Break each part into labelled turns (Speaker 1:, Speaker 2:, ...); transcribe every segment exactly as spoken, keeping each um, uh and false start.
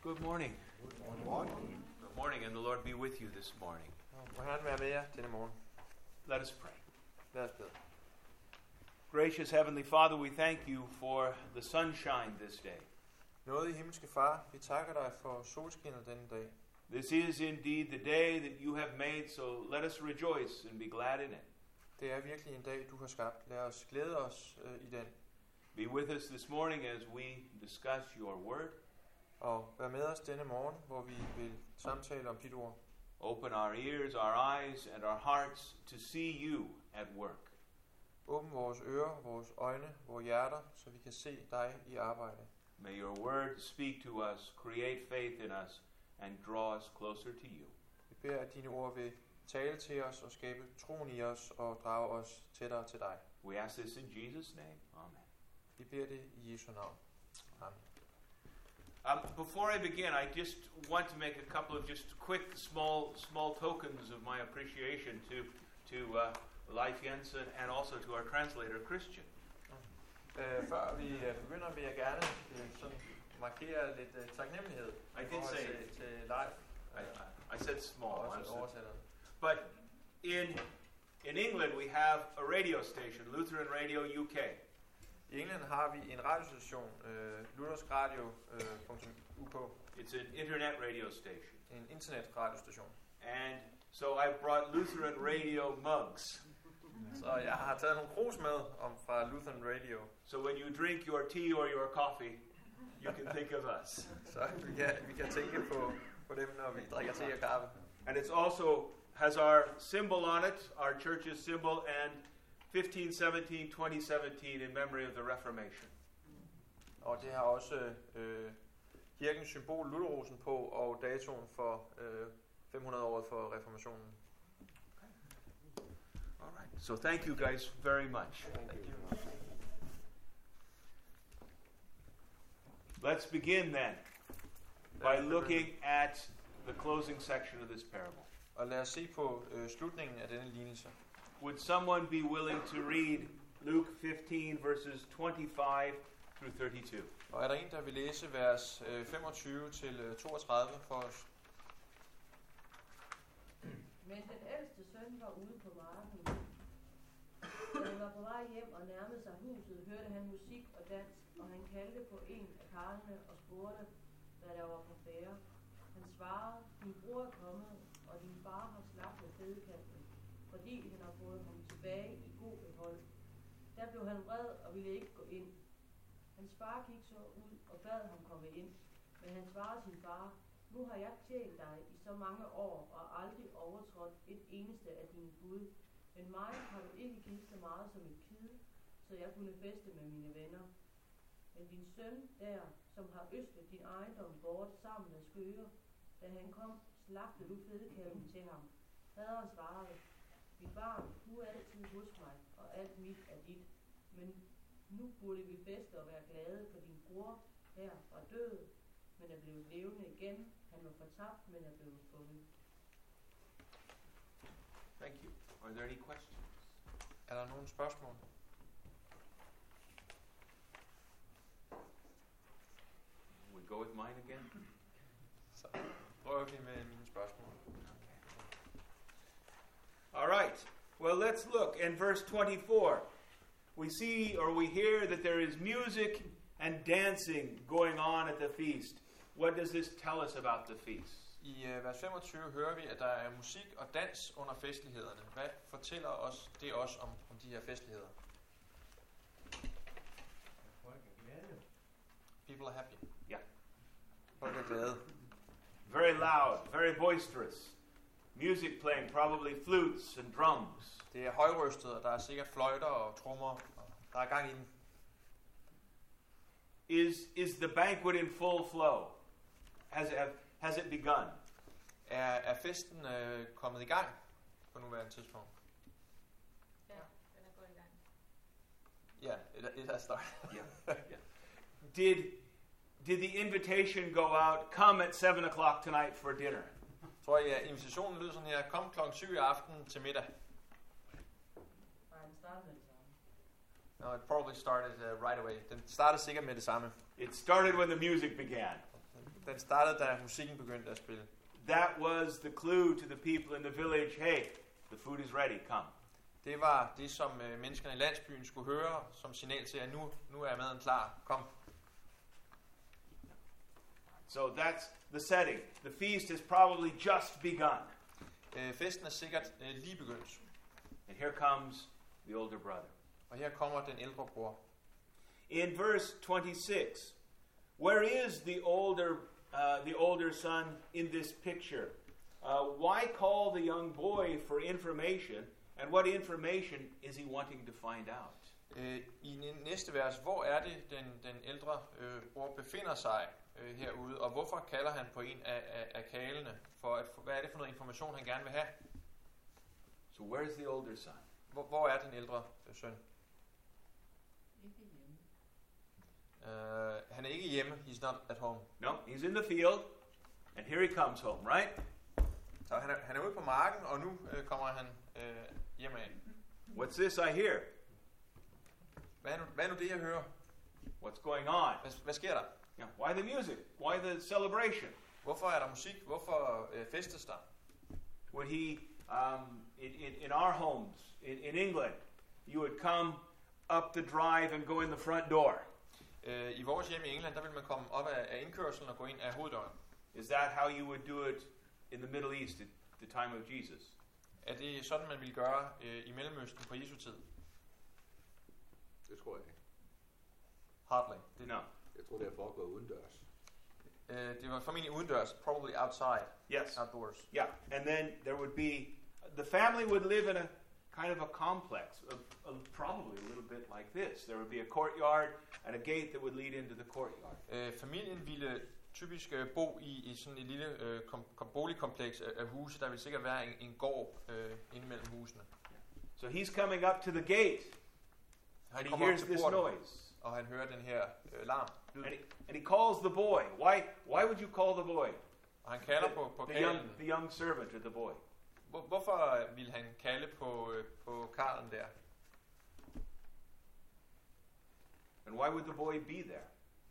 Speaker 1: Good morning. Good morning. Good morning, and the Lord be with you this morning.
Speaker 2: Må Herren være med jer denne morgen.
Speaker 1: Let us pray.
Speaker 2: Lad os bede.
Speaker 1: Gracious Heavenly Father, we thank you for the sunshine this day.
Speaker 2: Nådige himmelske Far, vi takker dig for solskinnet denne dag.
Speaker 1: This is indeed the day that you have made, so let us rejoice and be glad in it.
Speaker 2: Det er virkelig en dag, du har skabt. Lad os glæde os øh, i den.
Speaker 1: Be with us this morning as we discuss your word.
Speaker 2: Og vær med os denne morgen, hvor vi vil samtale om dit ord.
Speaker 1: Open our ears, our eyes, and our hearts to see you at work.
Speaker 2: Åbn vores ører, vores øjne, vores hjerter, så vi kan se dig i arbejde.
Speaker 1: May your word speak to us, create faith in us, and draw us closer to you.
Speaker 2: Vi beder, at dine ord vil tale til os og skabe troen i os og drage os tættere til dig.
Speaker 1: We ask this in Jesus' name. Amen.
Speaker 2: Vi beder det i Jesu navn. Amen.
Speaker 1: Um, before I begin, I just want to make a couple of just quick, small, small tokens of my appreciation to to uh, Leif Jensen and also to our translator Christian.
Speaker 2: Uh, før vi uh, begynder, vil jeg gerne uh, sådan markere lidt uh, taknemmelighed
Speaker 1: I did say
Speaker 2: til, til Leif.
Speaker 1: I, I said small,
Speaker 2: Uh,
Speaker 1: but in in England we have a radio station, Lutheran Radio U K.
Speaker 2: I England har vi en radiostation, uh, luthersk radio punktum U K.
Speaker 1: It's an internet radio station.
Speaker 2: En internet radiostation.
Speaker 1: And so I brought Lutheran Radio mugs.
Speaker 2: Så jeg har taget nogle krus med om fra Lutheran Radio.
Speaker 1: So when you drink your tea or your coffee, you can think of us.
Speaker 2: Så vi kan, vi kan tænke på, på dem, når vi drikker te og kaffe.
Speaker 1: And it's also has our symbol on it, our church's symbol, and fifteen seventeen twenty seventeen in memory of the Reformation.
Speaker 2: Og det har også øh, kirkens symbol, Lutherrosen, på, og datoen for øh, fem hundrede år for reformationen.
Speaker 1: All right. So thank you guys very much.
Speaker 2: Thank you.
Speaker 1: Let's begin then by looking at the closing section of this parable.
Speaker 2: Og lad os se på øh, slutningen af denne lignelse.
Speaker 1: Would someone be willing to read Luke fifteen verses twenty-five through thirty-two?
Speaker 2: Og er der en, der vil læse vers øh, femogtyve til toogtredive for os?
Speaker 3: Men den ældste søn var ude på marken. Da han var på vej hjem og nærmede sig huset, hørte han musik og dans, og han kaldte på en af karlene og spurgte, hvad der var på færde. Han svarede, din bror er kommet, og din far har slagtet fedekalven, fordi han har fået ham tilbage i god behold. Der blev han vred og ville ikke gå ind. Hans far gik så ud og bad ham komme ind, men han svarede sin far, nu har jeg tjent dig i så mange år og aldrig overtrådt et eneste af dine bud. Men mig har du ikke givet så meget som et kid, så jeg kunne feste med mine venner. Men din søn der, som har øslet din ejendom bort sammen med skøger, da han kom, slagtede du fedekalven til ham. Faderen svarede, mit barn, du er altid hos mig, og alt mit er dit. Men nu burde vi feste og være glade, for din bror her var død, men er blevet levende igen. Han var fortabt, men er blevet fundet.
Speaker 1: Thank you. Are there any questions?
Speaker 2: Er der nogle spørgsmål?
Speaker 1: We go with mine again.
Speaker 2: Så prøver vi med mine spørgsmål.
Speaker 1: All right. Well, let's look in verse twenty-four. We see or we hear that there is music and dancing going on at the feast. What does this tell us about the feast?
Speaker 2: I uh, vers femogtyve hører vi, at der er musik og dans under festlighederne. Hvad fortæller os det også om, om de her festligheder? People are happy.
Speaker 1: Yeah.
Speaker 2: Folk er glade.
Speaker 1: Very loud, very boisterous. Music playing, probably flutes and drums.
Speaker 2: Det er højrøstet, og der er sikkert fløjter og trommer, og der er gang i den.
Speaker 1: Is is the banquet in full flow? Has it, has it begun?
Speaker 2: Er, er festen øh, kommet i gang på nuværende tidspunkt?
Speaker 3: Ja, den er gået i gang.
Speaker 2: Ja, it, it has started.
Speaker 1: Yeah. Yeah. Did did the invitation go out? Come at seven o'clock tonight for dinner.
Speaker 2: Tror jeg, at invitationen lyder sådan her: kom klokken syv i aften til middag.
Speaker 3: Nej, den startede med det samme.
Speaker 2: No, it probably started uh, right away. Den startede sikkert med det samme.
Speaker 1: It started when the music began.
Speaker 2: Den Den startede, da musikken begyndte at spille.
Speaker 1: That was the clue to the people in the village, hey, the food is ready, come.
Speaker 2: Det var det, som øh, menneskerne i landsbyen skulle høre som signal til, at nu, nu er maden klar. Kom.
Speaker 1: So that's the setting. The feast has probably just begun.
Speaker 2: Øh, festen er sikkert øh, lige begyndt.
Speaker 1: And here comes the older brother.
Speaker 2: Og her kommer den ældre bror.
Speaker 1: In verse twenty-six, where is the older uh, the older son in this picture? Uh, why call the young boy for information? And what information is he wanting to find out?
Speaker 2: Øh, I næste vers, hvor er det, den, den ældre øh, bror befinder sig øh, herude, og hvorfor kalder han på en af, af, af kalene? For at, hvad er det for noget information, han gerne vil have?
Speaker 1: So where is the older son?
Speaker 2: Hvor, hvor er den ældre øh, søn?
Speaker 4: Ikke hjemme.
Speaker 2: Uh, han er ikke hjemme. He's not at home.
Speaker 1: No, he's in the field, and here he comes home, right?
Speaker 2: Så han er, han er ude på marken, og nu øh, kommer han øh, hjem af.
Speaker 1: What's this I hear?
Speaker 2: Hvad er, nu, hvad er nu det, jeg hører?
Speaker 1: What's going on?
Speaker 2: Hvad, hvad sker der?
Speaker 1: Yeah, why the music? Why the celebration?
Speaker 2: Hvorfor er der musik? Hvorfor øh, festes der?
Speaker 1: Would he, um, in, in, in our homes in, in England, you would come up the drive and go in the front door.
Speaker 2: Øh, I vores hjem i England, der vil man komme op af, af indkørslen og gå ind af hoveddøren.
Speaker 1: Is that how you would do it in the Middle East at the time of Jesus?
Speaker 2: Er det sådan, man ville gøre øh, i Mellemøsten på Jesu tid?
Speaker 5: Det tror jeg ikke.
Speaker 2: Hardly. Det,
Speaker 1: No.
Speaker 5: Jeg tror, det er foregået udendørs.
Speaker 2: øh, det var formentlig udendørs, probably outside,
Speaker 1: Yes.
Speaker 2: outdoors.
Speaker 1: Yeah, and then there would be, the family would live in a kind of a complex, of, of probably a little bit like this. There would be a courtyard and a gate that would lead into the courtyard.
Speaker 2: Øh, familien ville typisk øh, bo i, i sådan et lille øh, kom, kom, boligkompleks af, af huse. Der vil sikkert være en, en gård øh, inde mellem husene.
Speaker 1: So he's coming up to the gate,
Speaker 2: Han
Speaker 1: and he
Speaker 2: kommer op
Speaker 1: hears
Speaker 2: til
Speaker 1: this
Speaker 2: porten,
Speaker 1: noise.
Speaker 2: og han hører den her øh, larm. lyd.
Speaker 1: And he, and he calls the boy. Why, why would you call the boy?
Speaker 2: Og han kalder
Speaker 1: The,
Speaker 2: på, på
Speaker 1: the, young,
Speaker 2: Karlen.
Speaker 1: the young servant or the boy.
Speaker 2: Hvor, hvorfor ville han kalde på, øh, på Karlen der?
Speaker 1: And why would the boy be there?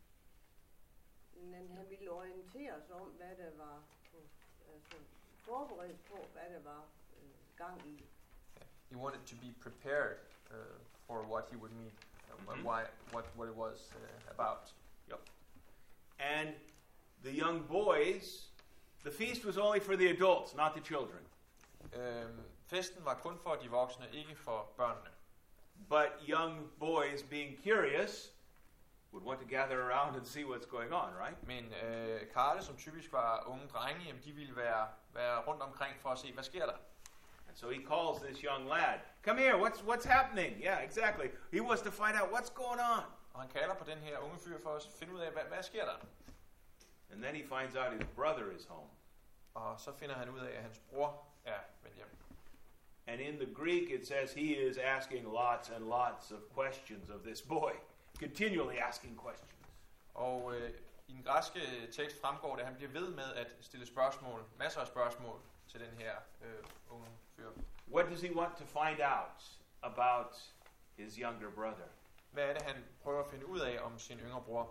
Speaker 4: Men han ville orientere os om, hvad der var på, altså forberedt på, hvad der var øh, gang i.
Speaker 2: He wanted to be prepared uh, for what he would meet, uh,
Speaker 1: Mhm.
Speaker 2: why, what, what it was uh, about.
Speaker 1: And the young boys, the feast was only for the adults, not the children.
Speaker 2: Øhm, festen var kun for de voksne, ikke for børnene.
Speaker 1: But young boys, being curious, would want to gather around and see what's going on, right?
Speaker 2: Men øh, Karle, som typisk var unge drenge, jamen, de ville være, være rundt omkring for at se, hvad sker der?
Speaker 1: And so he calls this young lad. Come here, what's what's happening? Yeah, exactly. He wants to find out what's going on.
Speaker 2: Og han kalder på den her unge fyr for at finde ud af, hvad, hvad sker der?
Speaker 1: And then he finds out his brother is home.
Speaker 2: Og så finder han ud af, at hans bror er vendt hjem.
Speaker 1: And in the Greek it says he is asking lots and lots of questions of this boy, continually asking questions.
Speaker 2: Og øh, i den græske tekst fremgår det, at han bliver ved med at stille spørgsmål, masser af spørgsmål til den her øh, unge fyr.
Speaker 1: What does he want to find out about his younger brother?
Speaker 2: Hvad er det, han prøver at finde ud af om sin yngre bror?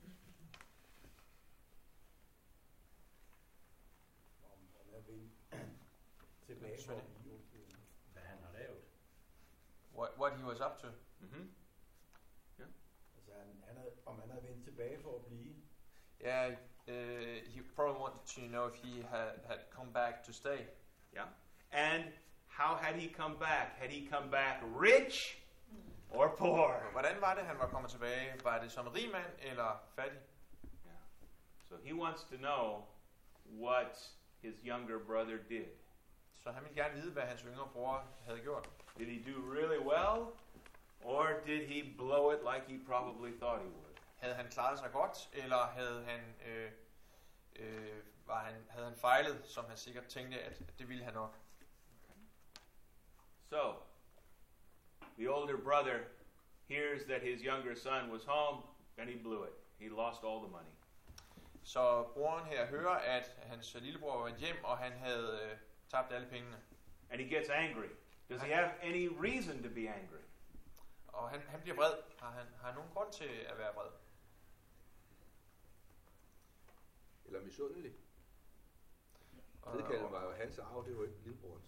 Speaker 6: Om han er vendt tilbage for at blive, hvad han har lavet.
Speaker 2: What, what he was up to?
Speaker 1: Mm-hmm.
Speaker 6: Altså han, han er, om han er vendt tilbage for at blive.
Speaker 2: Yeah, uh, he probably wanted to know if he had, had come back to stay.
Speaker 1: Yeah. And how had he come back? Had he come back rich or poor?
Speaker 2: Hvordan var det, han var kommet tilbage? Var det som rig mand eller fattig?
Speaker 1: Yeah. So he wants to know what his younger brother did.
Speaker 2: Så han ville gerne vide, hvad hans yngre bror havde gjort.
Speaker 1: Did he do really well, or did he blow it like he probably thought he would?
Speaker 2: Havde han klaret sig godt, eller havde han, øh, øh, var han, havde han fejlet, som han sikkert tænkte, at det ville han nok?
Speaker 1: So, the older brother hears that his younger son was home, and he blew it. He lost all the money.
Speaker 2: Så broren her hører, at hans lillebror var vendt hjem, og han havde øh, tabt alle pengene.
Speaker 1: And he gets angry. Does he have any reason to be angry?
Speaker 2: Og han, han bliver vred. Har han, har han nogen grund til at være vred?
Speaker 5: Eller misundelig.
Speaker 2: Uh,
Speaker 5: Fedkalven var jo hans arv, det var ikke lillebrorens.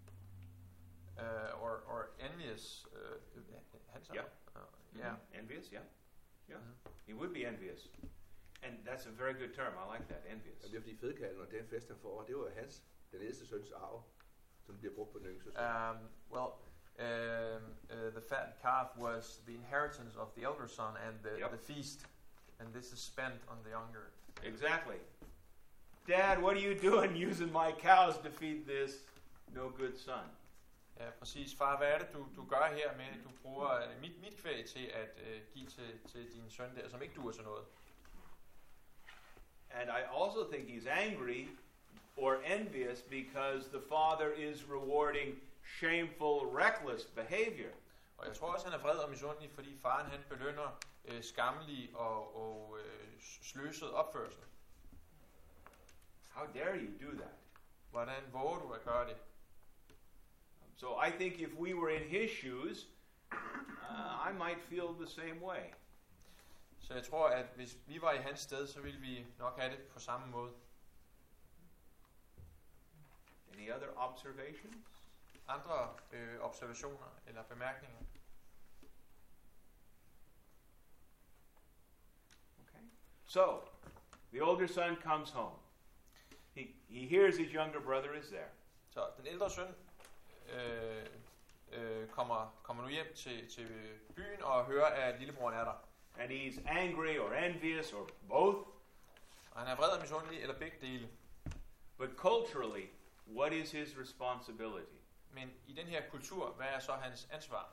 Speaker 2: Uh, or, or envious. Uh, hans
Speaker 1: Yeah.
Speaker 2: Uh, yeah.
Speaker 1: Mhm. Envious, yeah. Yeah.
Speaker 2: Mhm.
Speaker 1: He would be envious. And that's a very good term. I like that, envious.
Speaker 5: Og det er fordi fedkalven og den fest, han får, det var jo hans, den ældste søns arv, som bliver brugt på den yngste søn.
Speaker 2: Um, well, um, uh, the fat calf was the inheritance of the elder son and the,
Speaker 1: Yep.
Speaker 2: the feast, and this is spent on the younger.
Speaker 1: Exactly. Dad, what are you doing using my cows to feed this no good son?
Speaker 2: Ja, præcis. Far, hvad er det, du, du gør her med, at du bruger uh, mit, mit kvæg til at uh, give til, til din søn der, som ikke duer til noget?
Speaker 1: And I also think he's angry or envious because the father is rewarding shameful, reckless behavior.
Speaker 2: Og jeg tror også, han er vred og misundelig, fordi faren han belønner uh, skammelig og, og uh, sløset opførsel.
Speaker 1: How dare you do that?
Speaker 2: Hvordan våger du at gøre det?
Speaker 1: So I think if we were in his shoes, uh, I might feel the same way.
Speaker 2: Så jeg tror, at hvis vi var i hans sted, så ville vi nok have det på samme måde.
Speaker 1: Any other observations?
Speaker 2: Andre øh, observationer eller bemærkninger?
Speaker 1: Okay. So, the older son comes home. He, he hears his younger brother is there.
Speaker 2: Så den ældre søn øh, øh, kommer, kommer nu hjem til, til byen og hører, at lillebroren er der.
Speaker 1: And he's angry or envious or both.
Speaker 2: Og han er vred og misundelig eller begge dele.
Speaker 1: But culturally, what is his responsibility?
Speaker 2: Men i den her kultur, hvad er så hans ansvar?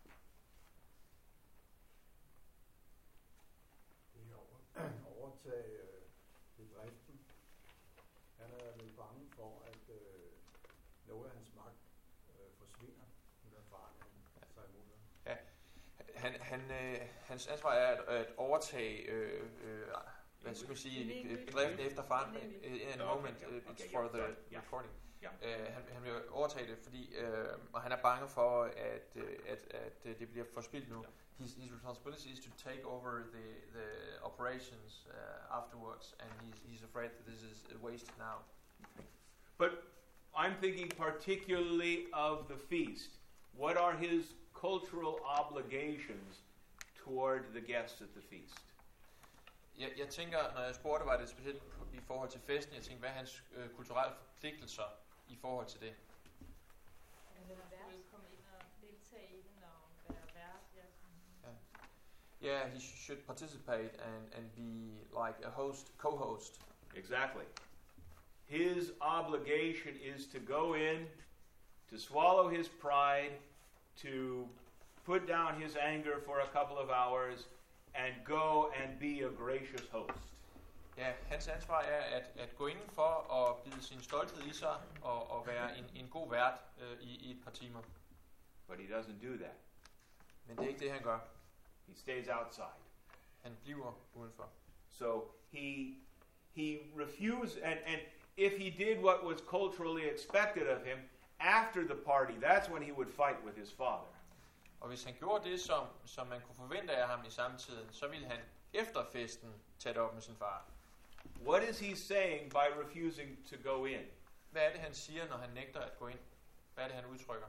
Speaker 6: Det er over, overtage øh, bedriften. Han er vel bange for, at øh, noget af hans magt øh, forsvinder, når faren han tager imod ham.
Speaker 2: Han, han, øh, hans ansvar er at, at overtage øh, øh, hvad skal man sige, bedriften efter faren. In a moment, uh, it's for the recording. Uh, han, han vil overtage det, fordi uh, og han er bange for, at, uh, at, at det bliver forspildt nu. His, his responsibility is to take over the, the operations uh, afterwards, and he's, he's afraid that this is wasted now.
Speaker 1: But I'm thinking particularly of the feast. What are his cultural obligations toward the guests at the feast?
Speaker 2: Jeg, jeg tænker, når jeg spurgte, var det specielt i forhold til festen, jeg tænkte, hvad er hans øh, kulturelle forpligtelser i forhold til det?
Speaker 7: Han vil komme ind og deltage i den og være vært. Ja.
Speaker 2: Yeah, he should participate and, and be like a host, co-host.
Speaker 1: Exactly. His obligation is to go in, to swallow his pride, to put down his anger for a couple of hours, and go and be a gracious host.
Speaker 2: Ja, hans ansvar er at, at gå indenfor og bide sin stolthed i sig og, og være en, en god vært øh, i, i et par timer.
Speaker 1: But he doesn't do that.
Speaker 2: Men det er ikke det, han gør.
Speaker 1: He stays outside.
Speaker 2: Han bliver udenfor.
Speaker 1: So he he refused, and, and if he did what was culturally expected of him, after the party, that's when he would fight with his father.
Speaker 2: Og hvis han gjorde det, som, som man kunne forvente af ham i samtiden, så ville han efter festen tage det op med sin far.
Speaker 1: What is he saying by refusing to go in?
Speaker 2: Hvad er det, han siger, når han nægter at gå ind? Hvad er det, han udtrykker?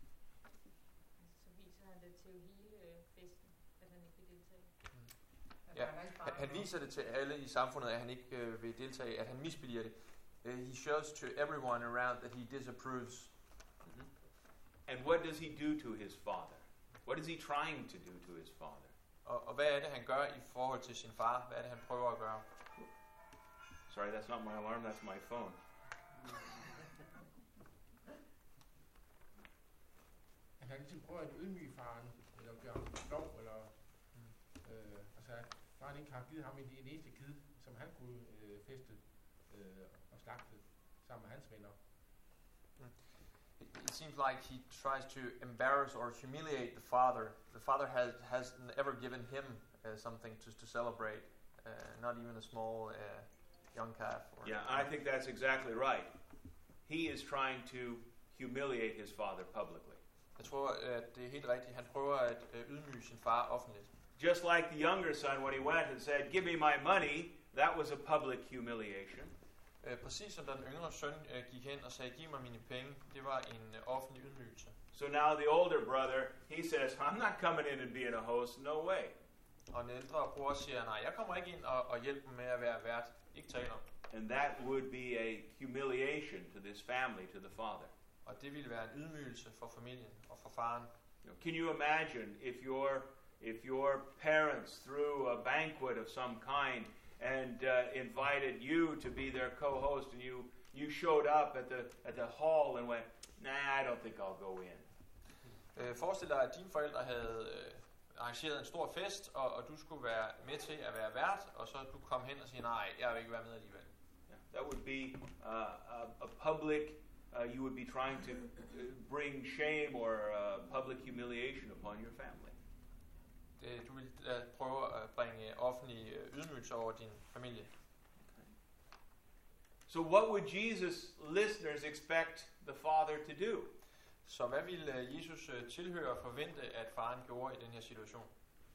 Speaker 7: Så viser han det til hele festen, at han ikke vil deltage.
Speaker 2: Ja, han, han viser det til alle i samfundet, at han ikke øh, vil deltage, at han misbilliger det. Uh, he shows to everyone around that he disapproves.
Speaker 1: Mm-hmm. And what does he do to his father? What is he trying to do to his father?
Speaker 2: Og, og hvad er det, han gør i forhold til sin far? Hvad er det, han prøver at gøre?
Speaker 1: Sorry, that's not my alarm, that's my phone.
Speaker 8: Han har ligesom prøvet at ydmyge faren, eller gøre ham flov, eller mm. øh, altså faren ikke har givet ham en, en eneste kid, som han kunne øh, feste øh, og slagte sammen med hans venner.
Speaker 2: Mm. It, it seems like he tries to embarrass or humiliate the father. The father has hasn't ever given him uh, something to to celebrate, uh, not even a small uh, young calf. Or
Speaker 1: Yeah, I think that's exactly right. He is trying to humiliate his father publicly.
Speaker 2: Jeg tror, at det er helt rigtigt. Han prøver at uh, ydmyge sin far offentligt.
Speaker 1: Just like the younger son when he went and said, "Give me my money," that was a public humiliation.
Speaker 2: Øh, præcis som da den yngre søn øh, gik hen og sagde, giv mig mine penge, det var en øh, offentlig ydmygelse.
Speaker 1: So now the older brother, he says, I'm not coming in and being a host, no way.
Speaker 2: Og den ældre bror siger, nej, jeg kommer ikke ind og, og hjælper med at være vært. Ikke tale om.
Speaker 1: And that would be a humiliation to this family, to the father.
Speaker 2: Og det ville være en ydmygelse for familien og for faren.
Speaker 1: Can you imagine if your if your parents threw a banquet of some kind and uh, invited you to be their co-host, and you you showed up at the at the hall and went, nah, I don't think I'll go in.
Speaker 2: Øh, forestil dig, at dine forældre havde øh, arrangeret en stor fest, og, og du skulle være med til at være vært, og så du kom hen og sige, nej, jeg vil ikke være med alligevel.
Speaker 1: Yeah, that would be uh, a, a public, uh, you would be trying to bring shame or uh, public humiliation upon your family.
Speaker 2: Det, du vil uh, prøve at bringe offentlig uh, ydmygelse over din familie.
Speaker 1: Okay. So what would Jesus' listeners expect the father to do?
Speaker 2: Så hvad ville uh, Jesus uh, tilhøre og forvente, at faren gjorde i den her situation?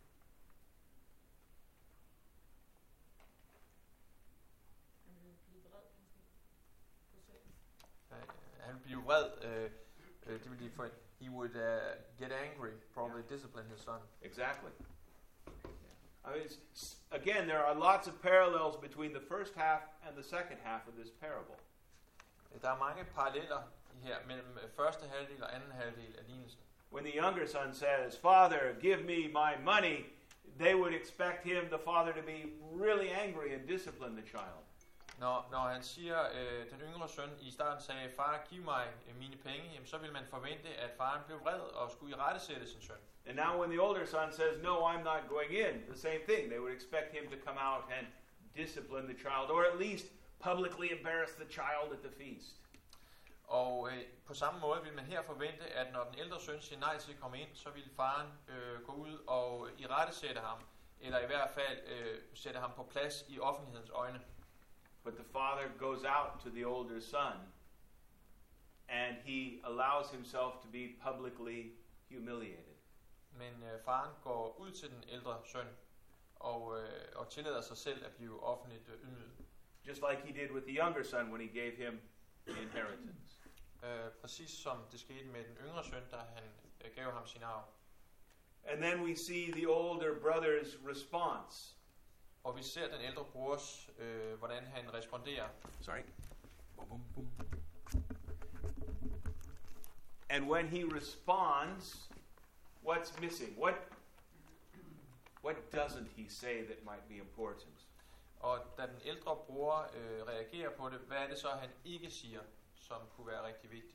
Speaker 2: Han ville blive vred. Øh, øh, det ville de for, he would uh, get angry, probably yeah. discipline his son.
Speaker 1: Exactly. I mean, it's, again, there are lots of parallels between the first half and the second half of this parable.
Speaker 2: Der er mange paralleller her mellem første halvdel og anden halvdel af lignelsen.
Speaker 1: When the younger son says, "Father, give me my money," they would expect him, the father, to be really angry and discipline the child.
Speaker 2: Når, når han siger, øh, den yngre søn i starten sagde, far, giv mig øh, mine penge, jamen, så vil man forvente, at faren blev vred og skulle irettesætte sin søn.
Speaker 1: And now when the older son says, "No, I'm not going in," the same thing. They would expect him to come out and discipline the child, or at least publicly embarrass the child at the feast.
Speaker 2: Og øh, på samme måde vil man her forvente, at når den ældre søn siger nej til at komme ind, så vil faren øh, gå ud og irettesætte ham, eller i hvert fald øh, sætte ham på plads i offentlighedens øjne.
Speaker 1: But the father goes out to the older son, and he allows himself to be publicly humiliated.
Speaker 2: Men øh, faren går ud til den ældre søn og, øh, og tillader sig selv at blive offentligt øh, ydmyget.
Speaker 1: Just like he did with the younger son when he gave him the inheritance.
Speaker 2: Øh, præcis som det skete med den yngre søn, da han øh, gav ham sin arv.
Speaker 1: And then we see the older brother's response.
Speaker 2: Og vi ser den ældre brors, øh, hvordan han responderer.
Speaker 1: Sorry. Boom, boom, boom. And when he responds, what's missing? What what doesn't he say that might be important?
Speaker 2: Og da den ældre bror øh, reagerer på det, hvad er det så, han ikke siger, som kunne være rigtig vigtigt?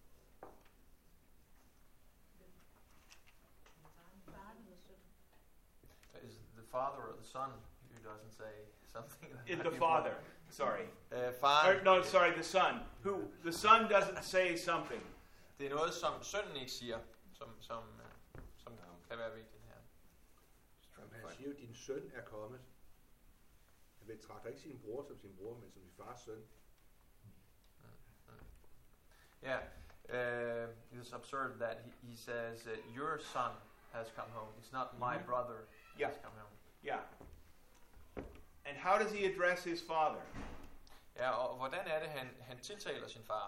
Speaker 2: Is it the father or the son who doesn't say something?
Speaker 1: In the father, sorry.
Speaker 2: Uh, far,
Speaker 1: or, no, sorry, the son. Who the son doesn't say something.
Speaker 2: Det er noget, som sønnen ikke siger, som som som kan være vigtigt her.
Speaker 5: Han siger jo, din søn er kommet. Han betragter ikke sin bror som sin bror, men som sin fars søn.
Speaker 2: Yeah, uh, it's absurd that he, he says, uh, your son has come home. It's not my mm-hmm. brother
Speaker 1: yeah.
Speaker 2: has come home.
Speaker 1: Yeah. And how does he address his father?
Speaker 2: Ja, og hvordan er det, han, han tiltaler sin far?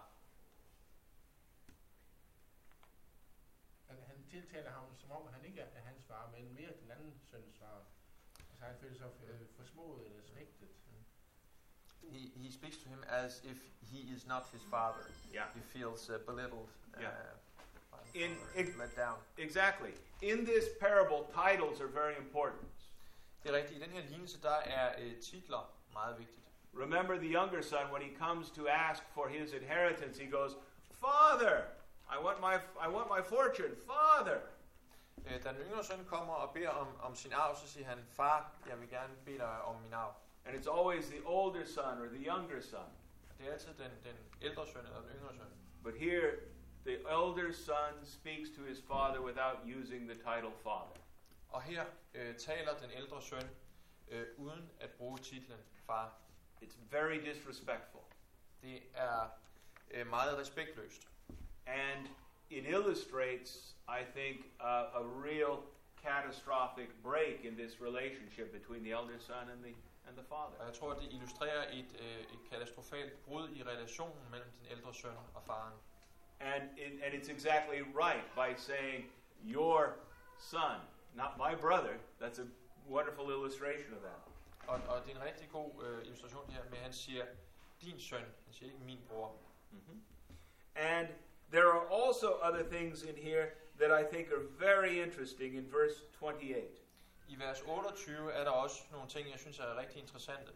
Speaker 8: Han tiltaler ham, som om han ikke er hans far, men mere den anden søns far. Altså han føler sig forsmået eller svigtet.
Speaker 2: He, he speaks to him as if he is not his father.
Speaker 1: Yeah.
Speaker 2: He feels uh, belittled, uh,
Speaker 1: yeah.
Speaker 2: in,
Speaker 1: in,
Speaker 2: let down.
Speaker 1: Exactly. In this parable, titles are very important.
Speaker 2: Det er rigtigt. I den her lignelse, der er uh, titler meget vigtigt.
Speaker 1: Remember the younger son, when he comes to ask for his inheritance, he goes, "Father, I want my I want my fortune, Father."
Speaker 2: Uh, da den yngre søn kommer og beder om, om sin arv, så siger han, far, jeg vil gerne bede dig om min arv.
Speaker 1: And it's always the older son or the younger son.
Speaker 2: Det er altid den, den ældre søn eller den yngre søn.
Speaker 1: But here, the elder son speaks to his father without using the title father.
Speaker 2: Og her øh, taler den ældre søn øh, uden at bruge titlen far.
Speaker 1: It's very disrespectful.
Speaker 2: Det er øh, meget respektløst.
Speaker 1: And it illustrates, I think, uh, a real catastrophic break in this relationship between the elder son and the and the father.
Speaker 2: Og jeg tror, det illustrerer et, øh, et katastrofalt brud i relationen mellem den ældre søn og faren.
Speaker 1: And it, and it's exactly right by saying, your son, not my brother. That's a wonderful illustration of that.
Speaker 2: Og, og det er en rigtig god øh, illustration her med, at han siger, din søn, han siger ikke min bror.
Speaker 1: Mm-hmm. And there are also other things in here that I think are very interesting in verse twenty-eight.
Speaker 2: I vers otteogtyve er der også nogle ting, jeg synes er rigtig interessante.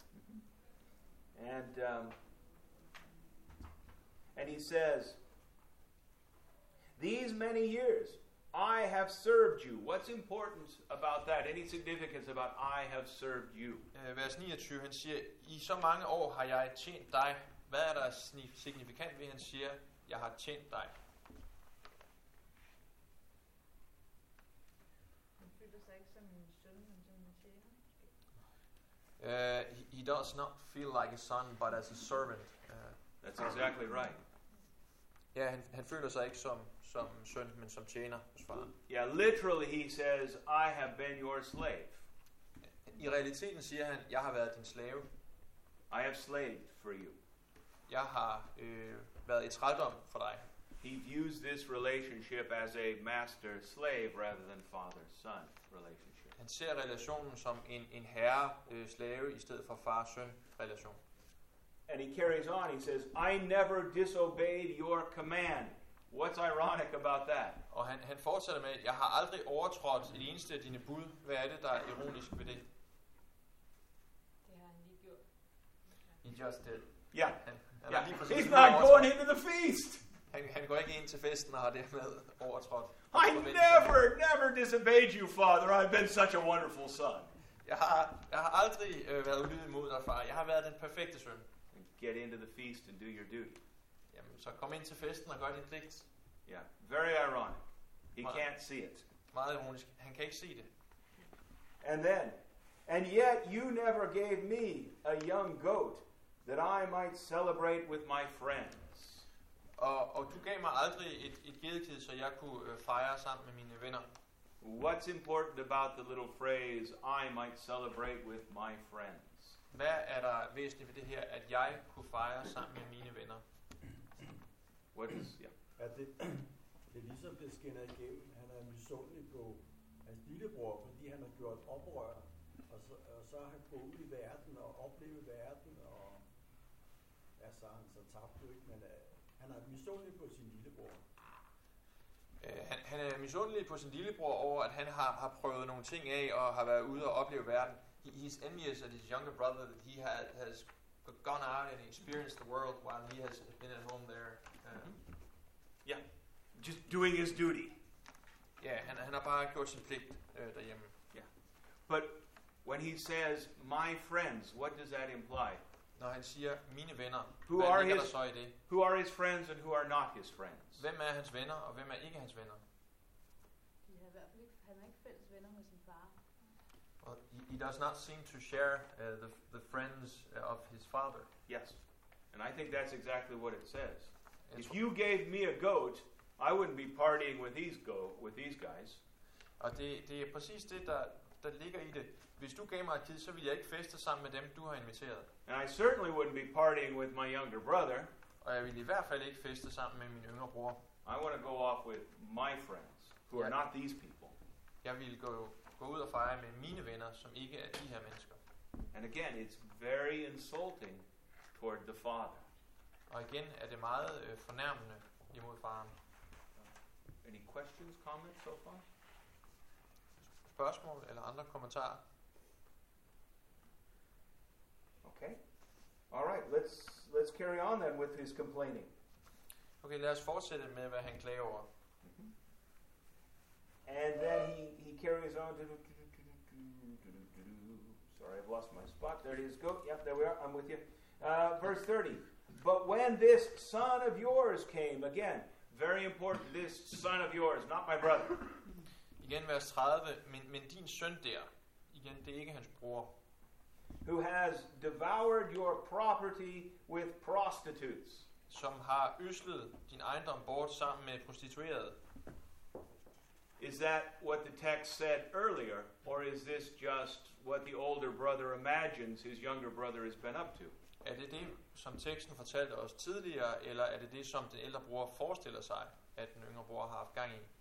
Speaker 1: And um, and he says, these many years I have served you. What's important about that? Any significance about I have served you?
Speaker 2: Uh, vers niogtyve, han siger, i så mange år har jeg tjent dig. Hvad er der signifikant ved, han siger, jeg har tjent dig?
Speaker 7: Han føler sig ikke som en søn, men som en tjener.
Speaker 2: Uh, he, he does not feel like a son, but as a servant. Uh,
Speaker 1: That's exactly right.
Speaker 2: Ja, han, han føler sig ikke som som søn, men som tjener hos faren.
Speaker 1: Yeah, literally he says, I have been your slave.
Speaker 2: I realiteten siger han, jeg har været din slave.
Speaker 1: I have slaved for you.
Speaker 2: Jeg har øh, været i trældom for dig.
Speaker 1: He views this relationship as a master-slave rather than father-son relationship.
Speaker 2: Han ser relationen som en, en herre-slave i stedet for far-søn-relation.
Speaker 1: And he carries on, he says, I never disobeyed your command. What's ironic about that?
Speaker 2: Og han, han fortsætter med, jeg har aldrig overtrådt et eneste af dine bud. Hvad er det, der er ironisk ved det?
Speaker 7: Det har han lige gjort.
Speaker 2: He just did.
Speaker 1: Yeah.
Speaker 2: Han, han
Speaker 1: yeah.
Speaker 2: lige præcis
Speaker 1: He's not
Speaker 2: overtrådt.
Speaker 1: going into the feast.
Speaker 2: Han, han går ikke ind til festen og har dermed overtrådt.
Speaker 1: I never, never disobeyed you, Father. I've been such a wonderful son.
Speaker 2: Jeg har, jeg har aldrig øh, været ulydig mod dig, far. Jeg har været den perfekte søn.
Speaker 1: Get into the feast and do your duty.
Speaker 2: Jamen, så kom ind til festen og gør din pligt.
Speaker 1: Yeah, very ironic. He can't see it.
Speaker 2: Meget ironisk. Han kan ikke se det.
Speaker 1: And then, and yet you never gave me a young goat that I might celebrate with my friends.
Speaker 2: Og, og du gav mig aldrig et, et gedekid, så jeg kunne øh, fejre sammen med mine venner.
Speaker 1: What's important about the little phrase, I might celebrate with my friends?
Speaker 2: Hvad er der væsentligt ved det her, at jeg kunne fejre sammen med mine venner?
Speaker 1: What is, yeah.
Speaker 6: Ja, det, det er ligesom det skinner igennem. Han er misundelig på hans lillebror, fordi han har gjort oprør, og så, og så har han gået ud i verden og oplevet verden, og ja, så har han så tabt jo ikke, men uh, han er misundelig på sin lillebror.
Speaker 2: Uh, han, han er misundelig på sin lillebror over, at han har, har prøvet nogle ting af og har været ude og opleve verden. He, he's envious at his younger brother that he had, has gone out and experienced the world while he has been at home there. Uh,
Speaker 1: Yeah, just doing his duty.
Speaker 2: Ja, han, han har bare gjort sin pligt øh, derhjemme.
Speaker 1: Yeah. But when he says, my friends, what does that imply?
Speaker 2: Når han siger, mine venner,
Speaker 1: Who
Speaker 2: hvad
Speaker 1: are
Speaker 2: ligger der
Speaker 1: his-
Speaker 2: så i det?
Speaker 1: Who are his friends and who are not his friends?
Speaker 2: Hvem er hans venner, og hvem er ikke hans venner?
Speaker 7: De har i hvert fald ikke, han er ikke fælles venner med sin far.
Speaker 2: Well, he, he does not seem to share uh, the, the friends uh, of his father.
Speaker 1: Yes. And I think that's exactly what it says.
Speaker 2: Jeg
Speaker 1: If
Speaker 2: tror-
Speaker 1: you gave me a goat, I wouldn't be partying with these go with these guys.
Speaker 2: Og det, det er præcis det, der, der ligger i det. Hvis du gav mig et kid, så ville jeg ikke feste sammen med dem, du har inviteret.
Speaker 1: And I certainly wouldn't be partying with my younger brother.
Speaker 2: Og jeg ville i hvert fald ikke feste sammen med min yngre bror.
Speaker 1: I want to go off with my friends, who are
Speaker 2: Yeah.
Speaker 1: not these people.
Speaker 2: Jeg ville gå, gå ud og fejre med mine venner, som ikke er de her mennesker.
Speaker 1: And again, it's very insulting toward the father.
Speaker 2: Og igen er det meget øh, fornærmende imod faren.
Speaker 1: Any questions, comments so far?
Speaker 2: Spørgsmål eller andre kommentarer?
Speaker 1: Okay. All right, let's let's carry on then with his complaining.
Speaker 2: Okay, lad os fortsætte med, hvad han klager over.
Speaker 1: And then he, he carries on to... Sorry, I've lost my spot. There it is. Go. Yep, there we are. I'm with you. Uh, verse thirty. But when this son of yours came, again, very important, this son of yours, not my brother.
Speaker 2: Igen vers tredive, men, men din søn der, igen, det er ikke hans bror,
Speaker 1: Who has devoured your property with prostitutes.
Speaker 2: som har øslet din ejendom bort sammen med prostituerede.
Speaker 1: Is that what the text said earlier, or is this just what the older brother imagines his younger brother has been up to?
Speaker 2: Er det det, som teksten fortalte os tidligere, eller er det det, som den ældre bror forestiller sig, at den yngre bror har haft gang i?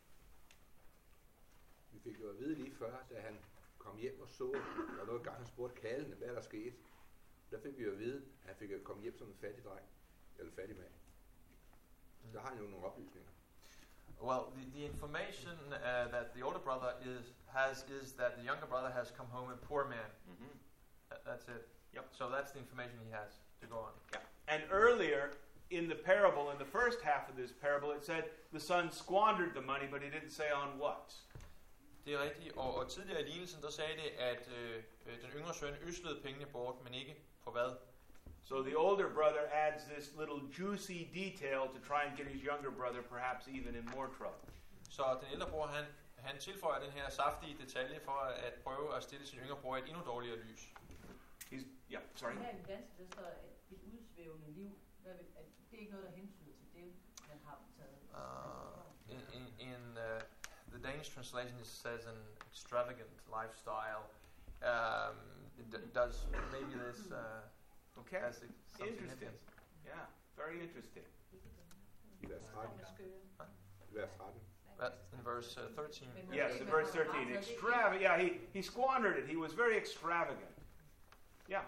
Speaker 5: Vi fik jo at vide lige før, da han kom hjem og så, der var noget gang, han spurgte kaldene, hvad der skete. Der fik vi jo at vide, at han fik komme hjem som en fattig dreng, eller fattig mand. Mm. Der har han jo nogle oplysninger.
Speaker 2: Well, the, the information uh, that the older brother is has is that the younger brother has come home a poor man.
Speaker 1: Mm-hmm.
Speaker 2: That, that's it.
Speaker 1: Yep.
Speaker 2: So that's the information he has to go on.
Speaker 1: Yeah. And earlier in the parable, in the first half of this parable, it said the son squandered the money, but he didn't say on what.
Speaker 2: Det er rigtigt, og, og tidligere i lignelsen, der sagde det, at øh, den yngre søn øslede pengene bort, men ikke på hvad.
Speaker 1: So the older brother adds this little juicy detail to try and get his younger brother perhaps even in more trouble.
Speaker 2: Så den ældre bror, han, han tilføjer den her saftige detalje for at prøve at stille sin yngre bror i et endnu dårligere lys.
Speaker 1: He's, yeah, sorry.
Speaker 3: Her i den danske, der står et udsvævende liv. Hvad vil, at det er ikke noget, der hensyder til det, man har taget.
Speaker 2: Uh, in in, in uh, the Danish translation, it says an extravagant lifestyle. Um, it d- does maybe this uh,
Speaker 1: Okay.
Speaker 2: has some
Speaker 1: Interesting.
Speaker 2: significance.
Speaker 1: Yeah, very interesting.
Speaker 5: I vers tretten. I vers tretten.
Speaker 2: That's in verse uh, thirteen.
Speaker 1: Yes, in verse thirteen. Extravagant. Yeah, he, he squandered it. He was very extravagant. Yeah.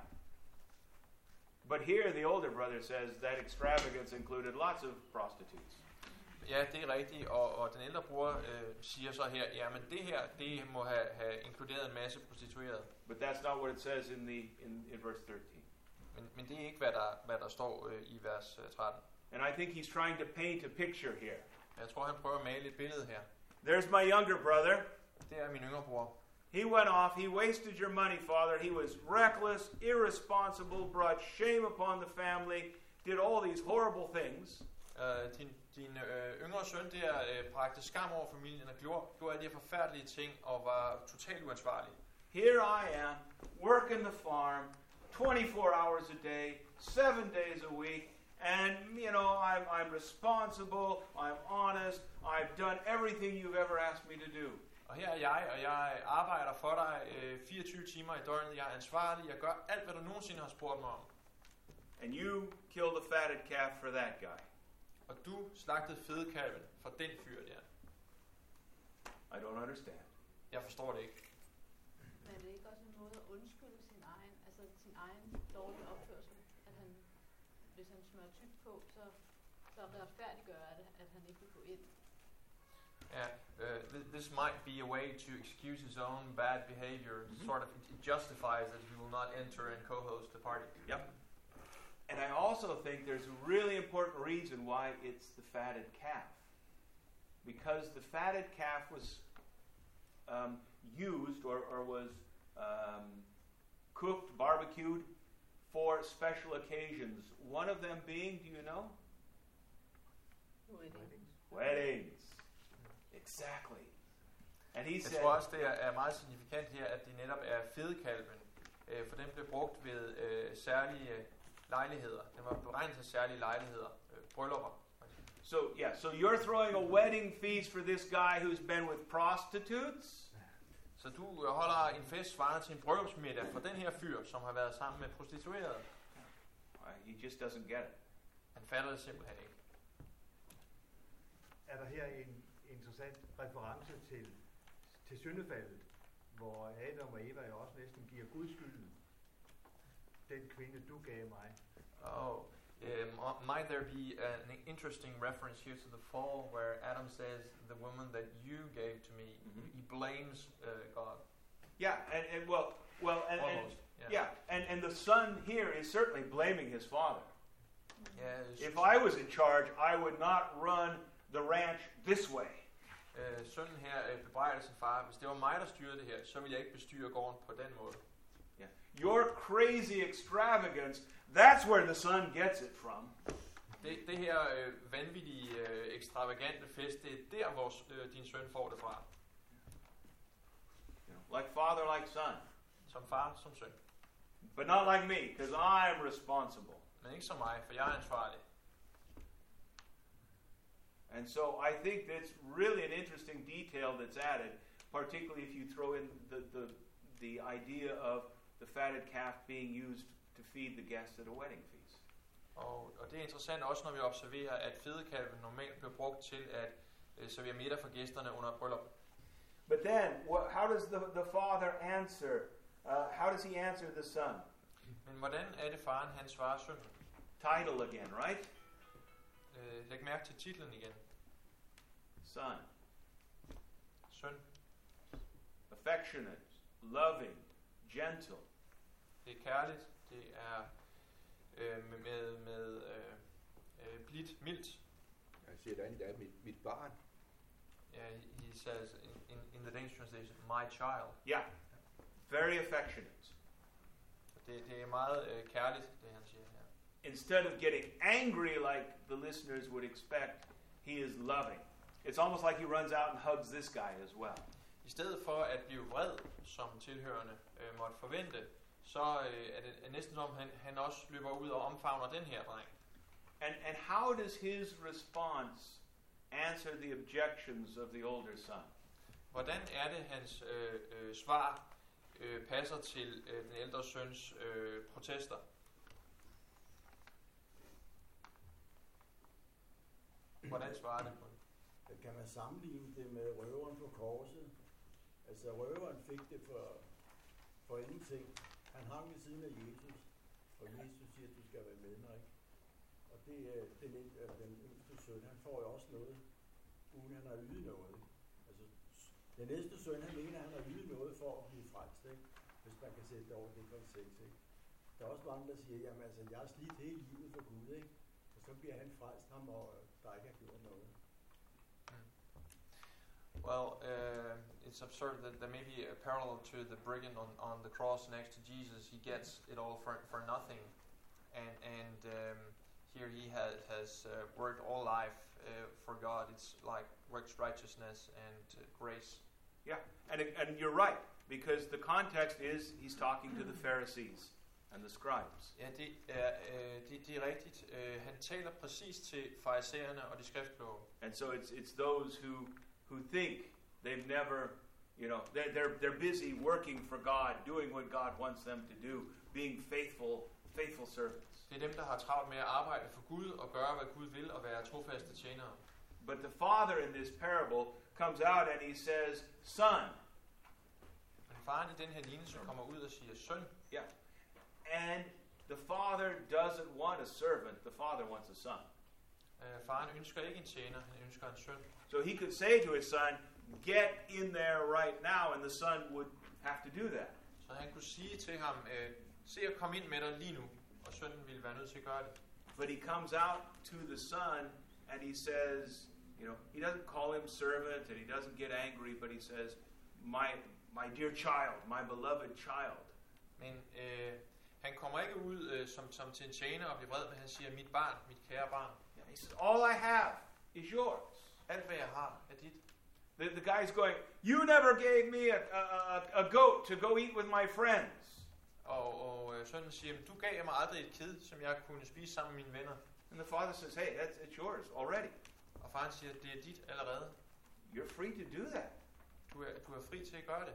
Speaker 1: But here the older brother says that extravagance included lots of prostitutes.
Speaker 2: Ja, det er rigtigt, og, og den ældre bror øh, siger så her, jamen det her, det må have, have inkluderet en masse prostituerede.
Speaker 1: But that's not what it says in the in, in verse thirteen.
Speaker 2: Men, men det er ikke, hvad der, hvad der står øh, i vers øh, tretten.
Speaker 1: And I think he's trying to paint a picture here.
Speaker 2: Jeg tror, han prøver at male et billede her.
Speaker 1: There's my younger brother.
Speaker 2: Det er min yngre bror.
Speaker 1: He went off, he wasted your money, Father. He was reckless, irresponsible, brought shame upon the family, did all these horrible things.
Speaker 2: Uh, din din øh, yngre søn der øh, bragte skam over familien og gjorde, gjorde alle de her forfærdelige ting og var totalt uansvarlig.
Speaker 1: Here I am, working the farm, twenty-four hours a day, seven days a week, and, you know, I'm, I'm responsible, I'm honest, I've done everything you've ever asked me to do.
Speaker 2: Og her er jeg, og jeg arbejder for dig øh, fireogtyve timer i døgnet. Jeg er ansvarlig, jeg gør alt, hvad du nogensinde har spurgt mig om.
Speaker 1: And you killed a fatted calf for that guy.
Speaker 2: Og du slagtede fedekalven for den fyr der.
Speaker 1: I don't understand.
Speaker 2: Jeg forstår det ikke.
Speaker 9: Men er det ikke også en måde at undskylde sin egen, altså sin egen dårlige opførsel, at han, hvis han smører tykt på, så, så retfærdiggør det, at han ikke vil gå ind?
Speaker 2: Yeah, uh, th- this might be a way to excuse his own bad behavior. Mm-hmm. Sort of, it justifies that he will not enter and co-host the party.
Speaker 1: Yep. And I also think there's a really important reason why it's the fatted calf. Because the fatted calf was um, used or, or was um, cooked, barbecued for special occasions. One of them being, do you know?
Speaker 4: Weddings.
Speaker 1: Weddings. Exactly. And he
Speaker 2: Jeg
Speaker 1: said,
Speaker 2: tror også, det er, er meget signifikant her, at det netop er fedekalven, øh, for den blev brugt ved øh, særlige lejligheder. Den var beregnet til særlige lejligheder, øh, bryllupper.
Speaker 1: so yeah, so you're throwing a wedding feast for this guy who's been with prostitutes?
Speaker 2: Så du øh, holder en fest svarende til en bryllupsmiddag for den her fyr, som har været sammen med prostituerede.
Speaker 1: He just doesn't get it.
Speaker 2: Han fatter det simpelthen ikke.
Speaker 6: Er der her en interessant reference til, til syndefaldet, hvor Adam og Eva jo også næsten giver Gud skylden. Den kvinde, du gav mig.
Speaker 2: Oh, um, might there be an interesting reference here to the fall where Adam says, the woman that you gave to me,
Speaker 1: Mm-hmm.
Speaker 2: he blames uh, God.
Speaker 1: Yeah, and, and well, well, and, and
Speaker 2: Almost, yeah.
Speaker 1: yeah, and, and the son here is certainly blaming his father.
Speaker 2: Yeah,
Speaker 1: If I was in charge, I would not run the ranch this way.
Speaker 2: uh, sønnen her uh, bebrejder sin far. Hvis det var mig, der styrede det her, så ville jeg ikke bestyre gården på den måde.
Speaker 1: Yeah. Your crazy extravagance, that's where the son gets it from.
Speaker 2: Det, det her øh, vanvittige, øh, ekstravagante fest, det er der, hvor øh, din søn får det fra.
Speaker 1: You know, like father, like son.
Speaker 2: Som far, som søn.
Speaker 1: But not like me, because I'm responsible.
Speaker 2: Men ikke som mig, for jeg er ansvarlig.
Speaker 1: And so I think that's really an interesting detail that's added, particularly if you throw in the, the, the idea of the fatted calf being used to feed the guests at a wedding feast.
Speaker 2: Og, og det er interessant også, når vi observerer, at fedekalven normalt bliver brugt til at øh, servere middag for gæsterne under bryllup.
Speaker 1: But then, what, how does the, the father answer? Uh, how does he answer the son?
Speaker 2: Men hvordan er det faren, han svarer sønnen?
Speaker 1: Title again, right?
Speaker 2: Øh, læg mærke til titlen igen.
Speaker 1: Son.
Speaker 2: Søn.
Speaker 1: Affectionate, loving, gentle.
Speaker 2: Det er kærligt. Det er øh, med, med, med øh, øh, blidt, mildt.
Speaker 5: Han siger derinde, det er mit, mit barn.
Speaker 2: Yeah, he, he says in, in the Danish translation, my child.
Speaker 1: Yeah, very affectionate.
Speaker 2: Det, det er meget øh, kærligt, det han siger her.
Speaker 1: Instead of getting angry like the listeners would expect, he is loving. It's almost like he runs out and hugs this guy as well.
Speaker 2: I stedet for at blive vred, som tilhørende øh, måtte forvente, så øh, er det er næsten som, han, han også løber ud og omfavner den her dreng.
Speaker 1: And, and how does his response answer the objections of the older son?
Speaker 2: Hvordan er det, hans øh, øh, svar øh, passer til øh, den ældre søns øh, protester? Hvordan svarer det på det?
Speaker 6: Kan man sammenligne det med røveren på korset? Altså røveren fik det for, for ingenting. Han hang ved siden af Jesus, og Jesus siger, at du skal være med mig. Og det er den, den yngste søn, han får jo også noget, uden han har ydet noget. Altså, den næste søn, han mener, at han har ydet noget for at blive frelst, ikke? Hvis man kan sætte det over det kontekst, ikke? Der er også mange, der siger, jamen altså, jeg har slidt hele livet for Gud, ikke? Og så bliver han frelst, ham og der ikke har gjort noget.
Speaker 2: Well, uh, it's absurd that there may be a parallel to the brigand on, on the cross next to Jesus. He gets it all for for nothing, and and um, here he has has uh, worked all life uh, for God. It's like works righteousness and uh, grace.
Speaker 1: Yeah, and and you're right, because the context is he's talking to the Pharisees and the scribes.
Speaker 2: Ja, det er øh, det, det er rigtigt. Uh, han taler præcis til farisæerne og de skriftkloge.
Speaker 1: And so it's it's those who who think they've never, you know, they're, they're, they're busy working for God, doing what God wants them to do, being faithful, faithful servants.
Speaker 2: Det er dem, der har travlt med at arbejde for Gud og gøre, hvad Gud vil, og være trofaste tjenere.
Speaker 1: But the father in this parable comes out and he says, son.
Speaker 2: Men faren i den her lignelse kommer ud og siger, søn.
Speaker 1: Yeah. And the father doesn't want a servant, the father wants a son.
Speaker 2: Uh, faren ønsker ikke en tjener, han ønsker en søn.
Speaker 1: So he could say to his son, get in there right now, and the son would have to do that.
Speaker 2: Så han kunne sige til ham, uh, se at komme ind med dig lige nu, og sønnen ville være nødt til at gøre det.
Speaker 1: But he comes out to the son and he says, you know, he doesn't call him servant and he doesn't get angry, but he says, my my dear child, my beloved child.
Speaker 2: Men uh, han kommer ikke ud uh, som som til en tjener og bliver vred, men han siger, mit barn, mit kære barn.
Speaker 1: Yeah, he says, all I have is yours.
Speaker 2: Alt hvad jeg har er dit.
Speaker 1: The, the guy's going, you never gave me a, a, a goat to go eat with my friends.
Speaker 2: Og, og øh, sønnen siger, du gav mig aldrig et kid, som jeg kunne spise sammen med mine venner.
Speaker 1: And the father says, hey, that's it's yours already.
Speaker 2: Og faren siger, det er dit allerede.
Speaker 1: You're free to do that.
Speaker 2: Du er, du er fri til at gøre det.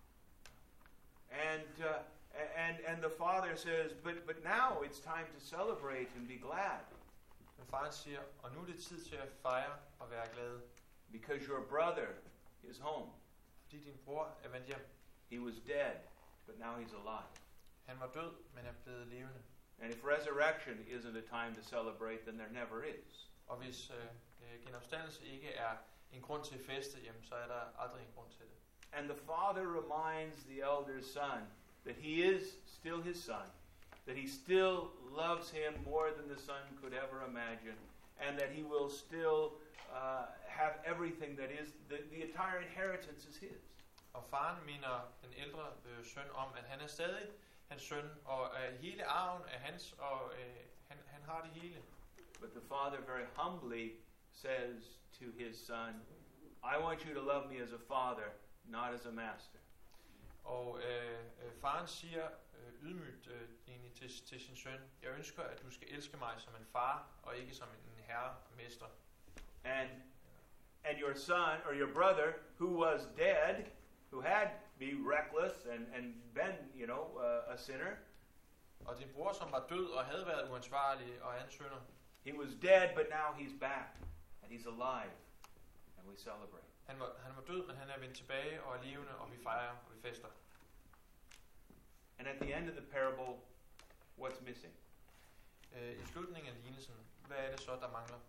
Speaker 1: And uh, and and the father says, but but now it's time to celebrate and be glad.
Speaker 2: Men faren siger, og nu er det tid til at fejre og være glad.
Speaker 1: Because your brother is home.
Speaker 2: Fordi din bror er vendt hjem.
Speaker 1: He was dead, but now he's alive.
Speaker 2: Han var død, men er blevet levende.
Speaker 1: And if resurrection isn't a time to celebrate, then there never is.
Speaker 2: Og hvis øh, genopstandelse ikke er en grund til at feste, jamen, så er der aldrig en grund til det.
Speaker 1: And the father reminds the elder son that he is still his son, that he still loves him more than the son could ever imagine, and that he will still uh, have everything that is, the, the entire inheritance is his.
Speaker 2: Og faren minder den ældre øh, søn om, at han er stadig hans søn, og øh, hele arven er hans, og øh, han, han har det hele.
Speaker 1: But the father very humbly says to his son, I want you to love me as a father, not as a master.
Speaker 2: Og øh, øh, faren siger øh, ydmygt øh, egentlig til, til sin søn, jeg ønsker, at du skal elske mig som en far, og ikke som en herre, mester.
Speaker 1: And and your son or your brother who was dead, who had been reckless and, and been, you know, uh, a sinner.
Speaker 2: Og din bror, som var død og havde været uansvarlig og en synder.
Speaker 1: He was dead, but now he's back and he's alive, and we celebrate.
Speaker 2: Han var, han var død, men han er vendt tilbage og er levende, og vi fejrer og vi fester.
Speaker 1: And at the end of the parable, what's missing?
Speaker 2: Øh, I slutningen af lignelsen, hvad er det så, der mangler?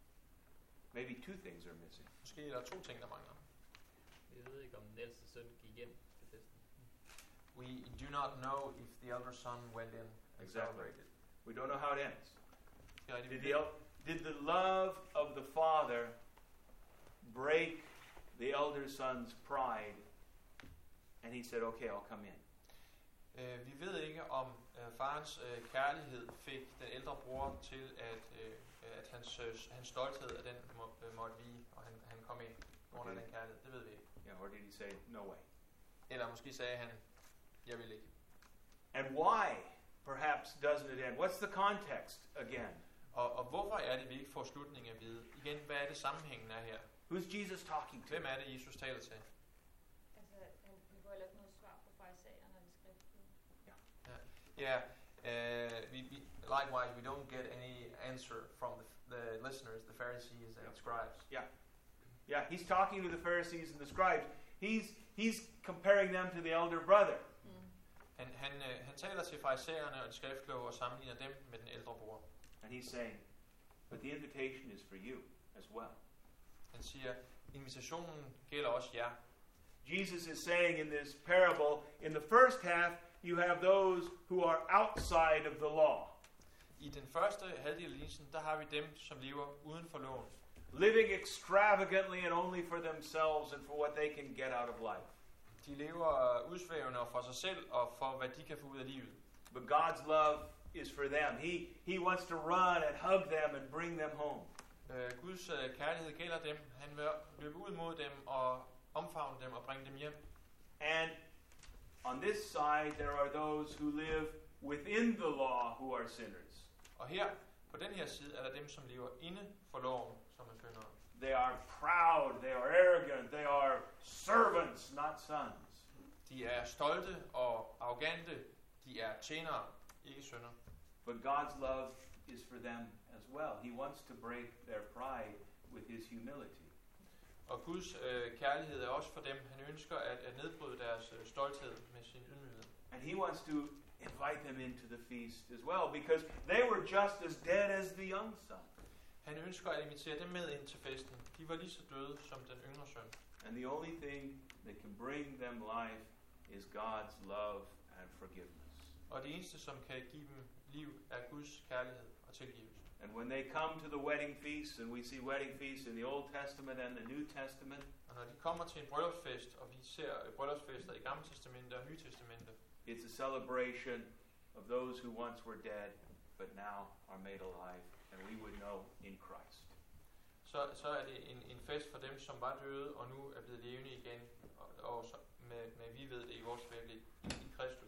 Speaker 1: Maybe two things are missing.
Speaker 2: Måske er der to ting, der mangler.
Speaker 10: Jeg ved ikke, om den ældste søn gik ind til festen.
Speaker 2: We do not know if the elder son went in and
Speaker 1: Exactly.
Speaker 2: celebrated.
Speaker 1: We don't know how it ends.
Speaker 2: Ja, det
Speaker 1: Did the, el- did the love of the father break the elder son's pride? And he said, okay, I'll come in.
Speaker 2: Uh, vi ved ikke, om uh, farens uh, kærlighed fik den ældre bror til, at, uh, at hans, uh, hans stolthed af den må, uh, måtte vige, og han, han kom ind på grund af
Speaker 1: Okay.
Speaker 2: den kærlighed. Det ved vi ikke.
Speaker 1: Yeah, or did he say, no way?
Speaker 2: Eller måske sagde han, jeg vil ikke.
Speaker 1: And why, perhaps, doesn't it end? What's the context again?
Speaker 2: Og, og hvorfor er det, vi ikke får slutningen at vide? Igen, hvad er det sammenhængen er her?
Speaker 1: Who's Jesus talking to?
Speaker 2: Hvem er det, Jesus taler til?
Speaker 7: Altså, han, han får heller ikke noget svar på farisæerne og de skriftlærde.
Speaker 2: Yeah, uh, we, we, likewise, we don't get any answer from the, the listeners, the Pharisees and
Speaker 1: Yeah.
Speaker 2: scribes.
Speaker 1: Yeah. Yeah, he's talking to the Pharisees and the scribes. He's he's comparing them to the elder brother.
Speaker 9: Mm.
Speaker 2: Han, han, uh, han taler til farisæerne og de skriftkloge og sammenligner dem med den ældre bror.
Speaker 1: And he's saying, but the invitation is for you as well.
Speaker 2: Han siger, invitationen gælder også jer.
Speaker 1: Jesus is saying in this parable, in the first half, you have those who are outside of the law,
Speaker 2: I den første halvdel af lignelsen, der har vi dem, som lever uden for loven.
Speaker 1: living extravagantly and only for themselves and for what they can get out of life.
Speaker 2: De lever uh, udsvævende og for sig selv og for, hvad de kan få ud af livet.
Speaker 1: But God's love is for them. He, he wants to run and hug them and bring them home.
Speaker 2: Uh, Guds uh, kærlighed gælder dem. Han vil løbe ud mod dem og omfavne dem og bringe dem hjem.
Speaker 1: And on this side, there are those who live within the law who are sinners.
Speaker 2: Og her, på den her side, er der dem, som lever inde for loven, som er syndere.
Speaker 1: They are proud, they are arrogant, they are servants, not sons.
Speaker 2: De er stolte og arrogante. De er tjenere, ikke syndere.
Speaker 1: But God's love is for them as well. He wants to break their pride with his humility.
Speaker 2: Og Guds øh, kærlighed er også for dem. Han ønsker at, at nedbryde deres øh, stolthed med sin ydmyghed.
Speaker 1: And he wants to invite them into the feast as well, because they were just as dead as the young son.
Speaker 2: Han ønsker at invitere dem med ind til festen. De var lige så døde som den yngre søn.
Speaker 1: And the only thing that can bring them life is God's love and forgiveness.
Speaker 2: Og det eneste, som kan give dem liv, er Guds kærlighed og tilgivelse.
Speaker 1: And when they come to the wedding feast, and we see wedding feasts in the Old Testament and the New Testament,
Speaker 2: Og når de kommer til en bryllupsfest, og vi ser øh, bryllupsfester i Gamle Testamente og Nye Testamente,
Speaker 1: it's a celebration of those who once were dead, but now are made alive, and we would know in Christ.
Speaker 2: så, så er det en, en fest for dem, som var døde og nu er blevet levende igen, og, og så, med, med vi ved det i vores familie, i Kristus.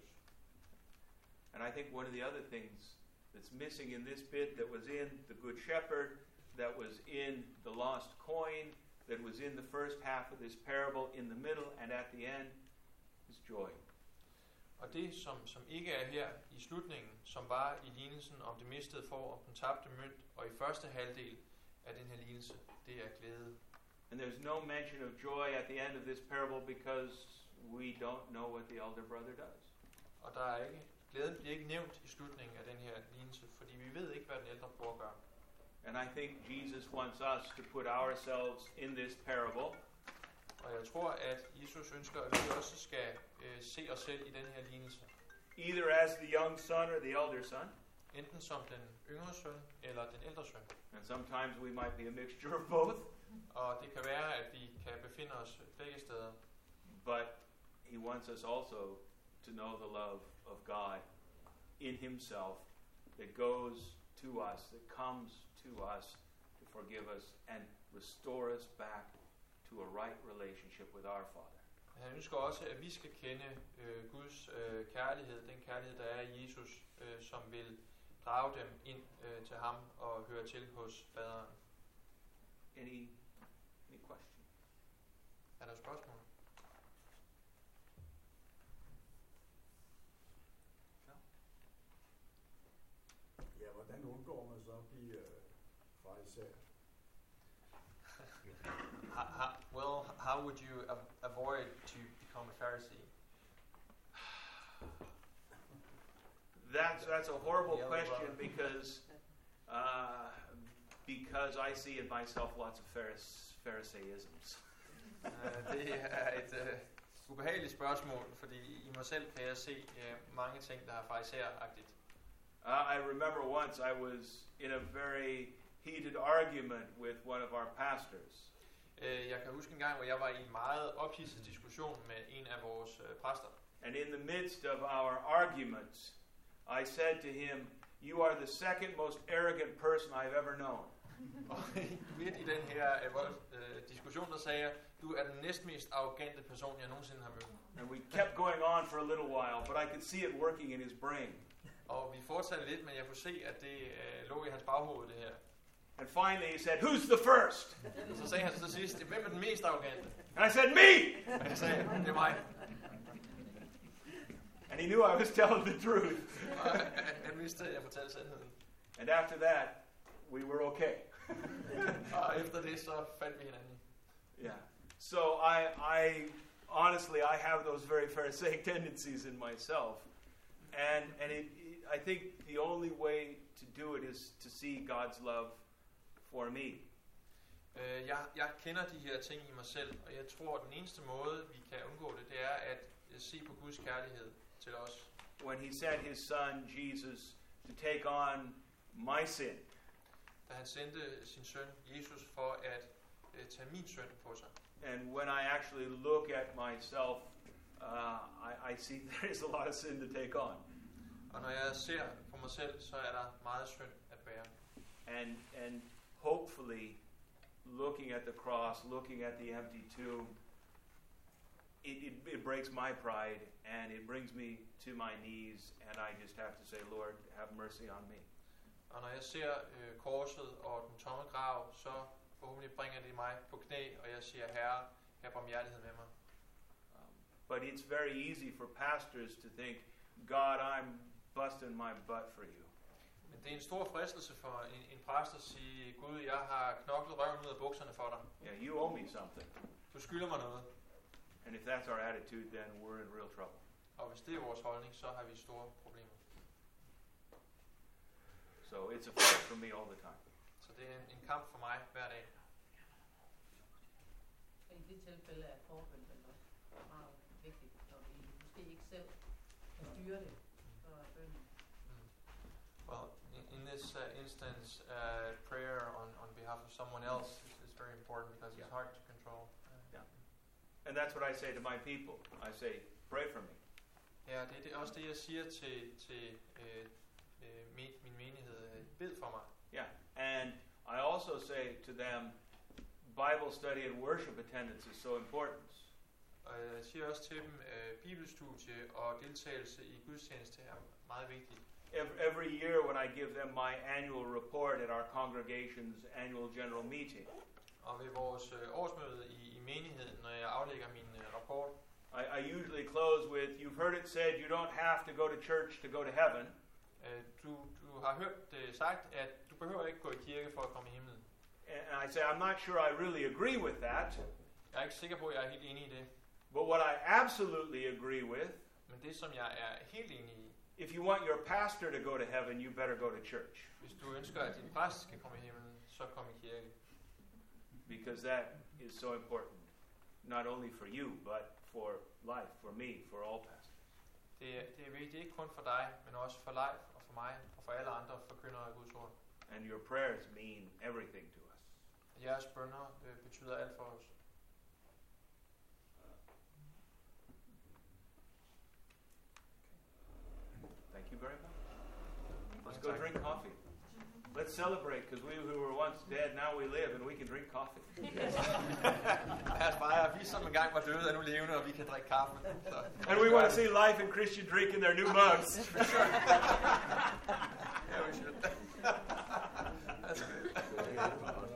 Speaker 1: And I think one of the other things that's missing in this bit that was in the Good Shepherd, that was in the lost coin, that was in the first half of this parable, in the middle and at the end, is joy.
Speaker 2: Og det, som, som ikke er her i slutningen, som var i lignelsen om det mistede får og den tabte mønt, og i første halvdel af den her lignelse, det er glæde.
Speaker 1: And there's no mention of joy at the end of this parable because we don't know what the elder brother does.
Speaker 2: Og der er ikke, glæden bliver ikke nævnt i slutningen af den her lignelse, fordi vi ved ikke, hvad den ældre bror gør.
Speaker 1: And I think Jesus wants us to put ourselves in this parable.
Speaker 2: Og jeg tror, at Jesus ønsker, at vi også skal øh, se os selv i den her lignelse.
Speaker 1: Either as the young son or the elder son.
Speaker 2: Enten som den yngre søn eller den ældre søn.
Speaker 1: And sometimes we might be a mixture of both.
Speaker 2: Og det kan være, at vi kan befinde os begge steder.
Speaker 1: But he wants us also to know the love of God in himself that goes to us, that comes to us to forgive us and restore us back to a right relationship with our Father.
Speaker 2: Han ønsker også, at vi skal kende øh, Guds øh, kærlighed, den kærlighed, der er i Jesus, øh, som vil drage dem ind øh, til ham og høre til hos faderen.
Speaker 1: Any, any question?
Speaker 2: Er der spørgsmål?
Speaker 6: Ja, hvordan undgår man så at blive øh, farisæer?
Speaker 2: How, how, well, how would you av- avoid to become a Pharisee?
Speaker 1: That's that's a horrible
Speaker 2: Yeah,
Speaker 1: question
Speaker 2: well-
Speaker 1: because uh, because I see in myself lots of Pharis- Pharisaisms.
Speaker 2: Uh, det er et uh, ubehageligt spørgsmål, fordi i mig selv kan jeg se uh, mange ting, der er farisæeragtigt.
Speaker 1: Uh, I remember once I was in a very heated argument with one of our pastors.
Speaker 2: Uh, jeg kan huske en gang, hvor jeg var i en meget ophidset diskussion med en af vores uh, præster.
Speaker 1: And in the midst of our arguments, I said to him, "You are the second most arrogant person I've ever known."
Speaker 2: Og midt i den her uh, vold, uh, diskussion, der sagde jeg, du er den næstmest arrogante person, jeg nogensinde har mødt.
Speaker 1: And we kept going on for a little while, but I could see it working in his brain.
Speaker 2: Og vi fortsatte lidt, men jeg kunne se, at det uh, lå i hans baghoved, det her.
Speaker 1: And finally he said, "Who's the first?"
Speaker 2: Så sagde han så til sidst, hvem er den mest arrogante?
Speaker 1: And I said, "Me!"
Speaker 2: Og jeg sagde, det er mig.
Speaker 1: And he knew I was telling the truth.
Speaker 2: Og han vidste, at jeg fortalte sandheden.
Speaker 1: And after that, we were okay.
Speaker 2: Og efter det, så fandt vi hinanden.
Speaker 1: Yeah. So I, I honestly, I have those very Pharisaic tendencies in myself, and and it, it, I think the only way to do it is to see God's love for me.
Speaker 2: Uh, jeg, jeg kender de her ting i mig selv, og jeg tror, at den eneste måde, vi kan undgå det, det er at se på Guds kærlighed til os.
Speaker 1: When He sent His Son Jesus to take on my sin,
Speaker 2: Da han sendte sin søn Jesus for at uh, tage min synd på sig.
Speaker 1: and when I actually look at myself, uh, I, I see there is a lot of sin to take on.
Speaker 2: Og når jeg ser på mig selv, så er der meget synd at bære.
Speaker 1: And and hopefully, looking at the cross, looking at the empty tomb, it, it, it breaks my pride and it brings me to my knees, and I just have to say, Lord, have mercy on me.
Speaker 2: Og når jeg ser øh, korset og den tomme grav, så forhåbentlig bringer det mig på knæ, og jeg siger, Herre, have barmhjertighed med mig.
Speaker 1: Um, but it's very easy for pastors to think, God, I'm busting my butt for you.
Speaker 2: Men det er en stor fristelse for en, en præst at sige, Gud, jeg har knoklet røven ud af bukserne for dig.
Speaker 1: Yeah, you owe me something.
Speaker 2: Du skylder mig noget.
Speaker 1: And if that's our attitude, then we're in real trouble.
Speaker 2: Og hvis det er vores holdning, så har vi store problemer.
Speaker 1: So it's a fight for me all the time.
Speaker 2: Så det er en, en kamp for mig hver dag.
Speaker 3: I det tilfælde er forbøn vel også meget vigtigt, når vi måske ikke selv kan styre det, så er bønnen.
Speaker 2: Well, in, in this uh, instance, uh, prayer on, on behalf of someone else is, is very important because it's
Speaker 1: Yeah.
Speaker 2: hard to control. Uh,
Speaker 1: Yeah. And that's what I say to my people. I say, pray for me.
Speaker 2: Ja, det er det, også det, jeg siger til, til øh, øh, min, min menighed. Øh, Bed for mig.
Speaker 1: Yeah. And I also say to them, Bible study and worship attendance is so important.
Speaker 2: Og jeg siger også til dem, øh, bibelstudie og deltagelse i gudstjeneste er meget vigtigt.
Speaker 1: Every, every year when I give them my annual report at our congregation's annual general meeting,
Speaker 2: Og ved vores øh, årsmøde i, i menigheden, når jeg aflægger min øh, rapport,
Speaker 1: I, I usually close with, you've heard it said you don't have to go to church to go to heaven.
Speaker 2: øh, du, du har hørt det sagt, at du behøver ikke gå i kirke for at komme i himlen.
Speaker 1: And I say, I'm not sure I really agree with that.
Speaker 2: Jeg er ikke sikker på, at jeg er helt enig i det.
Speaker 1: But what I absolutely agree with,
Speaker 2: Men det, som jeg er helt enig i,
Speaker 1: if you want your pastor to go to heaven, you better go to church.
Speaker 2: hvis du ønsker, at din præst skal komme i himlen, så kom i kirke.
Speaker 1: Because that is so important. Not only for you, but for life, for me, for all pastors.
Speaker 2: Det er, det er vigtigt ikke kun for dig, men også for Leif og for mig og for alle andre forkyndere af Guds ord.
Speaker 1: And your prayers mean everything to us.
Speaker 2: Jeres bønner øh, betyder alt for os.
Speaker 1: Thank you very much. Let's go drink coffee. Let's celebrate, because we who were once dead, now we live, and we can drink coffee.
Speaker 2: Lad os fejre, vi som engang var døde, er nu levende, og vi kan drikke kaffe. Så.
Speaker 1: And we want to see Life and Christian drink in their new mugs.
Speaker 2: Yeah, we should. That's good.